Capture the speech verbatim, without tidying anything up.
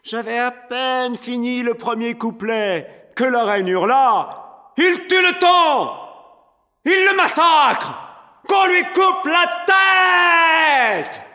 J'avais à peine fini le premier couplet que la reine hurla: il tue le temps! Il le massacre! Qu'on lui coupe la tête!